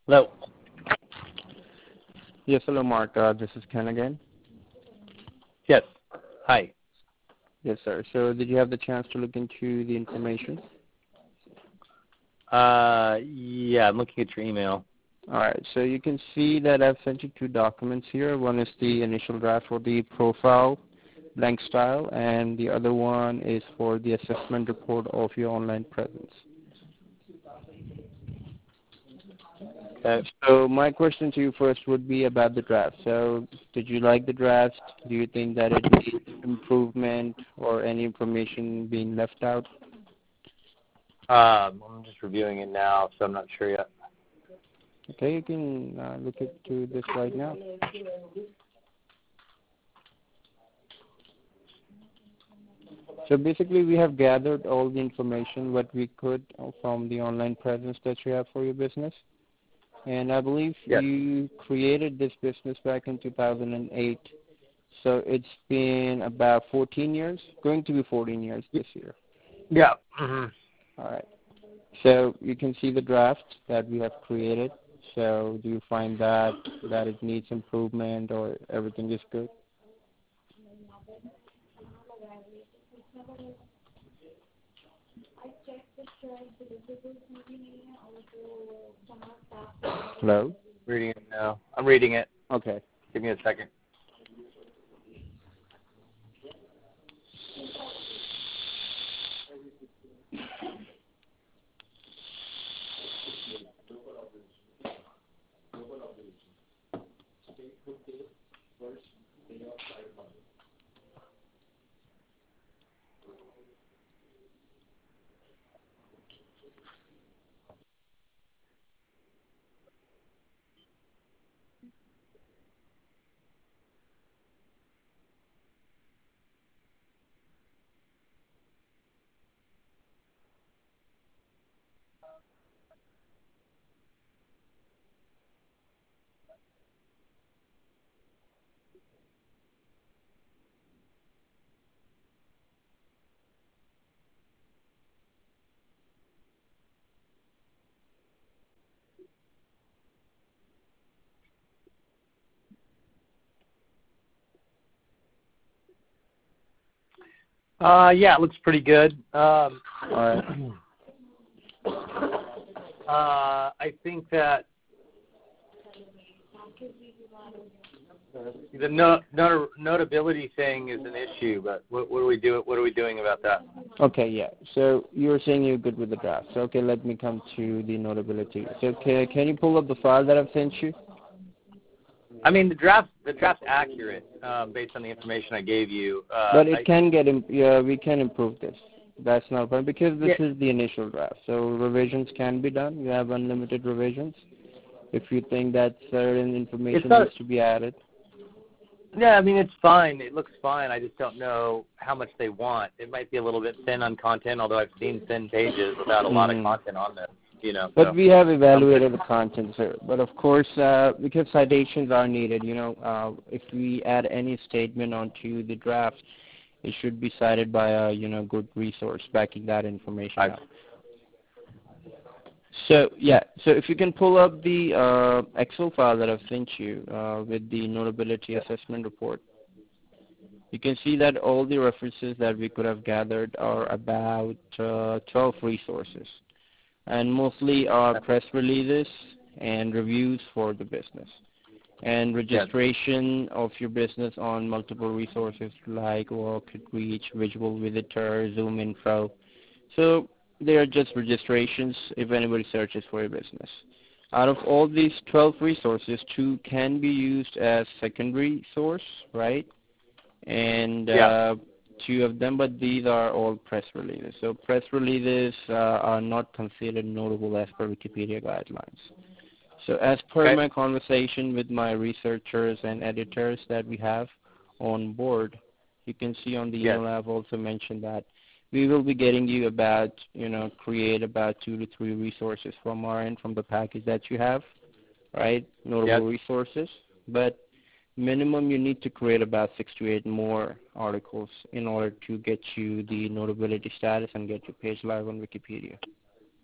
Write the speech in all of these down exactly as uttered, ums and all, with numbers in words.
Hello. Yes, hello, Mark. Uh, this is Ken again. Yes. Hi. Yes, sir. So did you have the chance to look into the information? Uh, yeah, I'm looking at your email. All right. So you can see that I've sent you two documents here. One is the initial draft for the profile blank style, and the other one is for the assessment report of your online presence. Okay. So my question to you first would be about the draft. So did you like the draft? Do you think that it needs improvement or any information being left out? Um, I'm just reviewing it now, so I'm not sure yet. Okay, you can uh, look into this right now. So basically, we have gathered all the information what we could from the online presence that you have for your business. And I believe Yes. you created this business back in two thousand eight. So it's been about fourteen years, going to be fourteen years this year. Yeah. Mm-hmm. All right. So you can see the draft that we have created. So do you find that that it needs improvement or everything is good? Hello? Reading it now. I'm reading it. Okay. Give me a second. Uh, yeah, it looks pretty good. Um, All right. uh, I think that the no, not, notability thing is an issue, but what, what do we do? What are we doing about that? Okay, yeah. So you were saying you're good with the draft. So, okay, let me come to the notability. So can, can you pull up the file that I've sent you? I mean, the draft the draft's accurate um, based on the information I gave you. Uh, But it I, can get, imp- yeah, we can improve this. That's not a problem because this yeah, is the initial draft. So revisions can be done. You have unlimited revisions. If you think that certain it's information not. needs to be added. Yeah, I mean, it's fine. It looks fine. I just don't know how much they want. It might be a little bit thin on content, although I've seen thin pages without a lot of Mm. content on them. You know, But so we have I'm good. evaluated the content, sir. But of course, uh, because citations are needed, you know, uh, if we add any statement onto the draft, it should be cited by a, you know, good resource backing that information I, up. So, yeah, so if you can pull up the uh, Excel file that I've sent you uh, with the notability assessment report, you can see that all the references that we could have gathered are about uh, twelve resources, and mostly are press releases and reviews for the business, and yes. registration of your business on multiple resources like Walk, Reach, Visual Visitor, Zoom Info. So they are just registrations if anybody searches for your business. Out of all these twelve resources, two can be used as secondary source, right? And Yeah. uh, two of them, but these are all press releases. So press releases uh, are not considered notable as per Wikipedia guidelines. So as per Okay. my conversation with my researchers and editors that we have on board, you can see on the Yes. email I've also mentioned that we will be getting you about, you know, create about two to three resources from our end from the package that you have, right? Yes. Notable resources. But minimum you need to create about six to eight more articles in order to get you the notability status and get your page live on Wikipedia.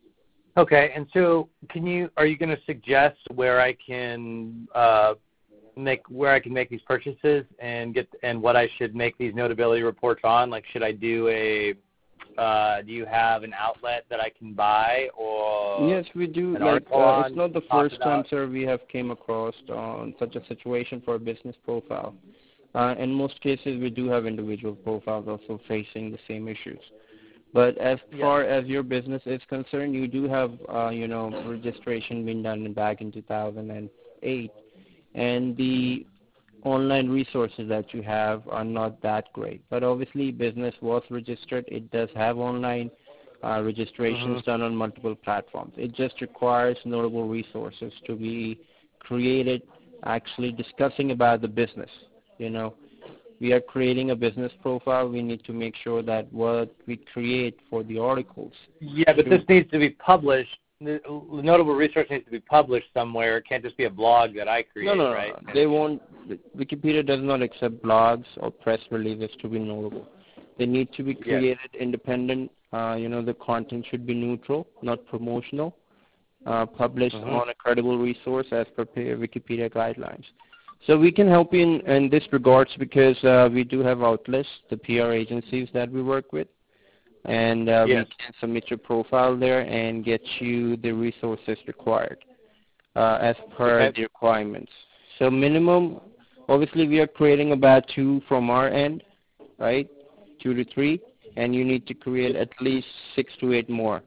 Okay, and so can you? Are you going to suggest where I can uh, make where I can make these purchases and get and what I should make these notability reports on? Like, should I do a? Uh, do you have an outlet that I can buy or? Yes, we do. An Like, article uh, on it's not the talk first time, about? sir, we have came across on such a situation for a business profile. Uh, in most cases, we do have individual profiles also facing the same issues. But as Yes. far as your business is concerned, you do have, uh, you know, registration being done back in two thousand eight, and the online resources that you have are not that great. But obviously, business was registered. It does have online uh, registrations Mm-hmm. done on multiple platforms. It just requires notable resources to be created, actually discussing about the business. You know, we are creating a business profile. We need to make sure that what we create for the articles. Yeah, but this needs to be published. The notable resource needs to be published somewhere. It can't just be a blog that I create, No, no, right? no. They won't. Wikipedia does not accept blogs or press releases to be notable. They need to be created Yes. independent. Uh, you know, the content should be neutral, not promotional. Uh, published Mm-hmm. on a credible resource as per Wikipedia guidelines. So we can help you in, in this regards because uh, we do have outlets, the P R agencies that we work with, and uh, Yes. we can submit your profile there and get you the resources required uh, as per Okay. the requirements. So minimum, obviously we are creating about two from our end, right? Two to three, and you need to create at least six to eight more.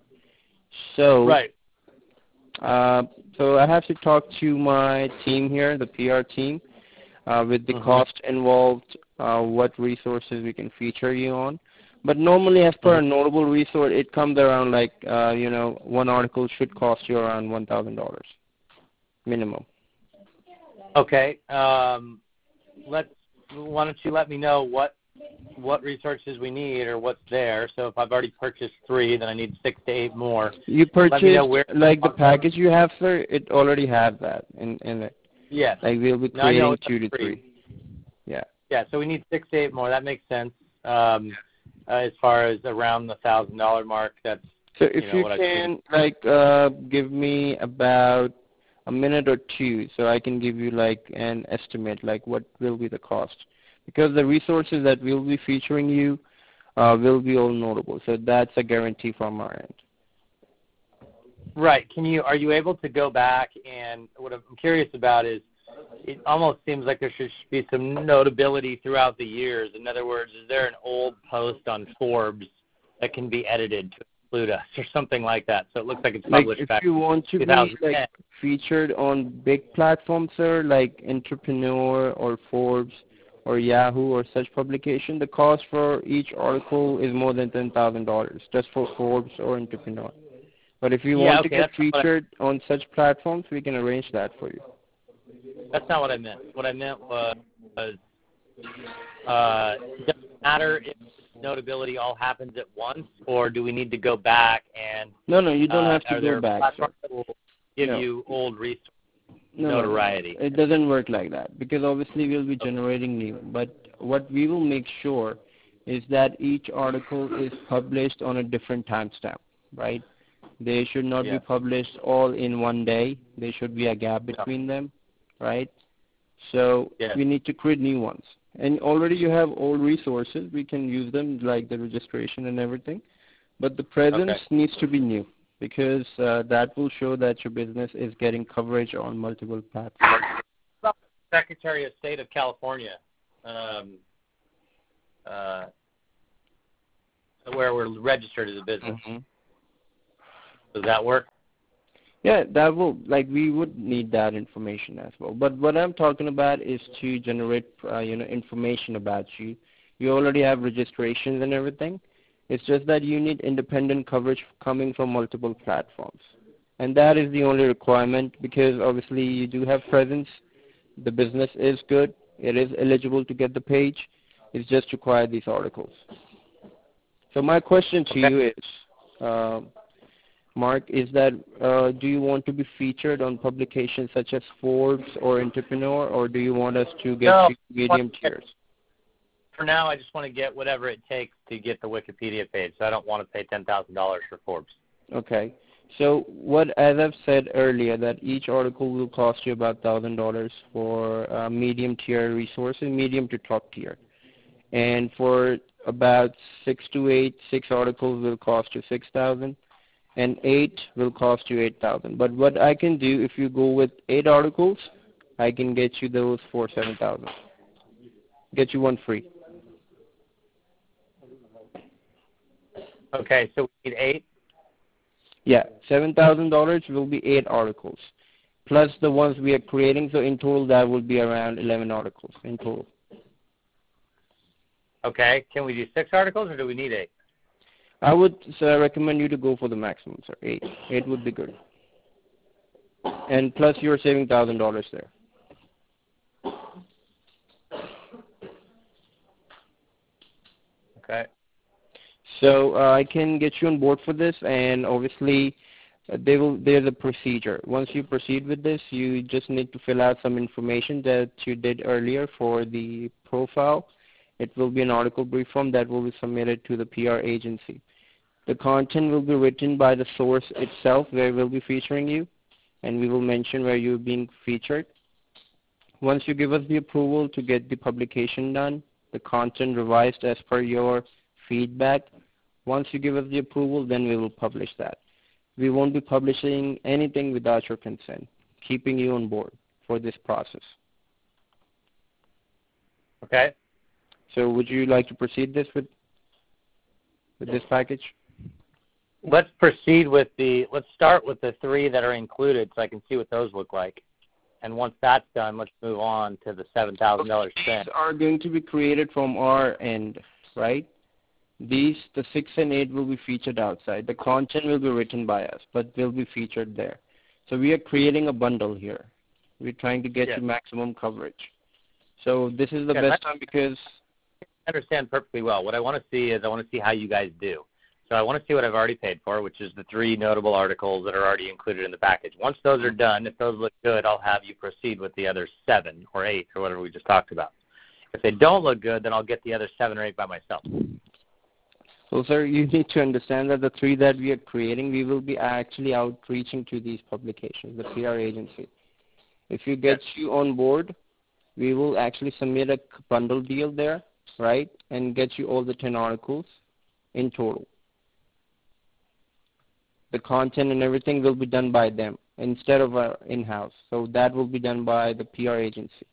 So, Right. uh, so I have to talk to my team here, the P R team, uh, with the Mm-hmm. cost involved, uh, what resources we can feature you on. But normally, as per Mm-hmm. a notable resource, it comes around like, uh, you know, one article should cost you around one thousand dollars minimum. Okay. Um, let's. Why don't you let me know what what resources we need or what's there? So if I've already purchased three, then I need six to eight more. You Let me know purchased, where. like the package you have, sir, it already has that in, in it. Yes. Like we'll be Now I know creating it's two to three. three. Yeah. Yeah. So we need six to eight more. That makes sense. Um, uh, as far as around the thousand dollar mark, that's So if you know you what I can, like, uh, give me about a minute or two so I can give you, like, an estimate, like what will be the cost. Because the resources that we'll be featuring you uh, will be all notable. So that's a guarantee from our end. Right. Can you are you able to go back and what I'm curious about is it almost seems like there should be some notability throughout the years. In other words, is there an old post on Forbes that can be edited to include us or something like that? So it looks like it's Like published if back you want to in be twenty ten. like featured on big platforms, sir, like Entrepreneur or Forbes or Yahoo or such publication, the cost for each article is more than ten thousand dollars just for Forbes or Entrepreneur. But if you Yeah, want to okay, get that's not what featured on such platforms, we can arrange that for you. I, that's not what I meant. What I meant was, was uh, does it matter if notability all happens at once, or do we need to go back and No, no, you don't uh, have to are go there back, sir. platforms that will give No. you old resource No, no, no, notoriety? no. It doesn't work like that because obviously we'll be generating new. But what we will make sure is that each article is published on a different timestamp, right? They should not Yeah. be published all in one day. There should be a gap No. between them, right? So Yes. we need to create new ones. And already you have old resources. We can use them like the registration and everything. But the presence Okay. needs to be new because uh, that will show that your business is getting coverage on multiple platforms. Secretary of State of California, um, uh, where we're registered as a business. Mm-hmm. Does that work? Yeah, that will, like, we would need that information as well. But what I'm talking about is to generate, uh, you know, information about you. You already have registrations and everything. It's just that you need independent coverage coming from multiple platforms. And that is the only requirement because obviously you do have presence. The business is good. It is eligible to get the page. It's just required these articles. So my question to Okay. you is, uh, Mark, is that uh, do you want to be featured on publications such as Forbes or Entrepreneur, or do you want us to get No, you medium tiers? For now, I just want to get whatever it takes to get the Wikipedia page. So I don't want to pay ten thousand dollars for Forbes. Okay. So what, as I've said earlier, that each article will cost you about one thousand dollars for uh, medium tier resources, medium to top tier. And for about six to eight, six articles will cost you six thousand, and eight will cost you eight thousand. But what I can do, if you go with eight articles, I can get you those for seven thousand. Get you one free. Okay, so we need eight. Yeah, seven thousand dollars will be eight articles, plus the ones we are creating. So in total, that will be around eleven articles in total. Okay, can we do six articles, or do we need eight? I would sir, recommend you to go for the maximum, sir. Eight. Eight would be good. And plus, you're saving one thousand dollars there. Okay. So uh, I can get you on board for this, and obviously, uh, they will. There's a procedure. Once you proceed with this, you just need to fill out some information that you did earlier for the profile. It will be an article brief form that will be submitted to the P R agency. The content will be written by the source itself, where we'll be featuring you, and we will mention where you're being featured. Once you give us the approval to get the publication done, the content revised as per your feedback, once you give us the approval, then we will publish that. We won't be publishing anything without your consent, keeping you on board for this process. Okay. So would you like to proceed this with with this package? Let's proceed with the, let's start with the three that are included so I can see what those look like. And once that's done, let's move on to the seven thousand dollars spend. These are going to be created from our end, right? These, the six and eight will be featured outside. The content will be written by us, but will be featured there. So we are creating a bundle here. We're trying to get yes. you maximum coverage. So this is the yes, best I time because... I understand perfectly well. What I want to see is I want to see how you guys do. So I want to see what I've already paid for, which is the three notable articles that are already included in the package. Once those are done, if those look good, I'll have you proceed with the other seven or eight or whatever we just talked about. If they don't look good, then I'll get the other seven or eight by myself. So, sir, you need to understand that the three that we are creating, we will be actually outreaching to these publications, the P R agency. If you get yes. you on board, we will actually submit a bundle deal there, right, and get you all the ten articles in total. The content and everything will be done by them instead of our in-house. So that will be done by the P R agency.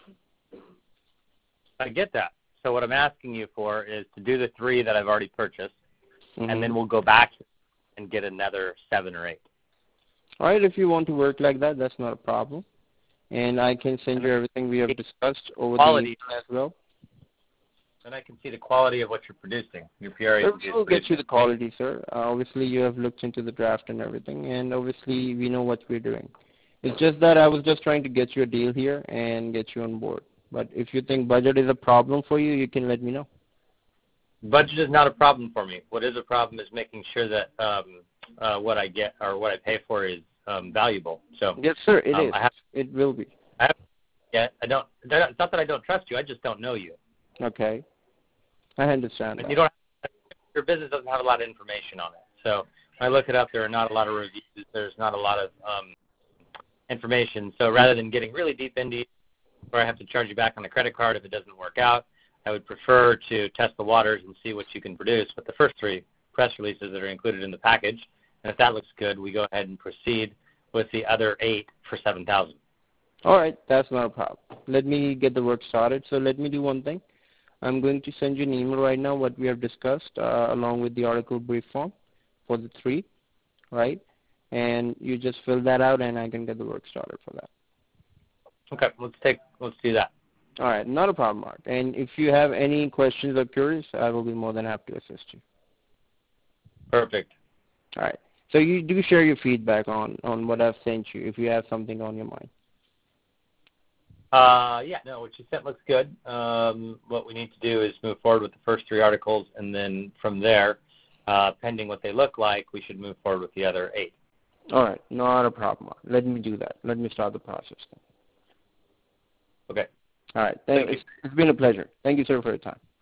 I get that. So what I'm asking you for is to do the three that I've already purchased, mm-hmm. and then we'll go back and get another seven or eight. All right, if you want to work like that, that's not a problem. And I can send you everything we have discussed over quality. the email as well. And I can see the quality of what you're producing. Your P R agency We'll get you the quality, sir. Uh, obviously, you have looked into the draft and everything, and obviously, we know what we're doing. It's just that I was just trying to get you a deal here and get you on board. But if you think budget is a problem for you, you can let me know. Budget is not a problem for me. What is a problem is making sure that um, uh, what I get or what I pay for is um, valuable. So yes, sir, it um, is. I have, it will be. I have, yeah, I don't. It's not that I don't trust you. I just don't know you. Okay, I understand. And that. you don't. Your business doesn't have a lot of information on it. So when I look it up, there are not a lot of reviews. There's not a lot of um, information. So rather than getting really deep into it, where I have to charge you back on a credit card if it doesn't work out, I would prefer to test the waters and see what you can produce with the first three press releases that are included in the package. And if that looks good, we go ahead and proceed with the other eight for seven thousand dollars. All right, that's not a problem. Let me get the work started. So let me do one thing. I'm going to send you an email right now what we have discussed uh, along with the article brief form for the three, right? And you just fill that out and I can get the work started for that. Okay, let's take, let's do that. All right, not a problem, Mark. And if you have any questions or queries, I will be more than happy to assist you. Perfect. All right. So you do share your feedback on, on what I've sent you if you have something on your mind. Uh, yeah, no, what you sent looks good. Um, what we need to do is move forward with the first three articles, and then from there, uh, pending what they look like, we should move forward with the other eight. All right, not a problem, Mark. Let me do that. Let me start the process then. Okay. All right. Thank, Thank you. It's, it's been a pleasure. Thank you, sir, for your time.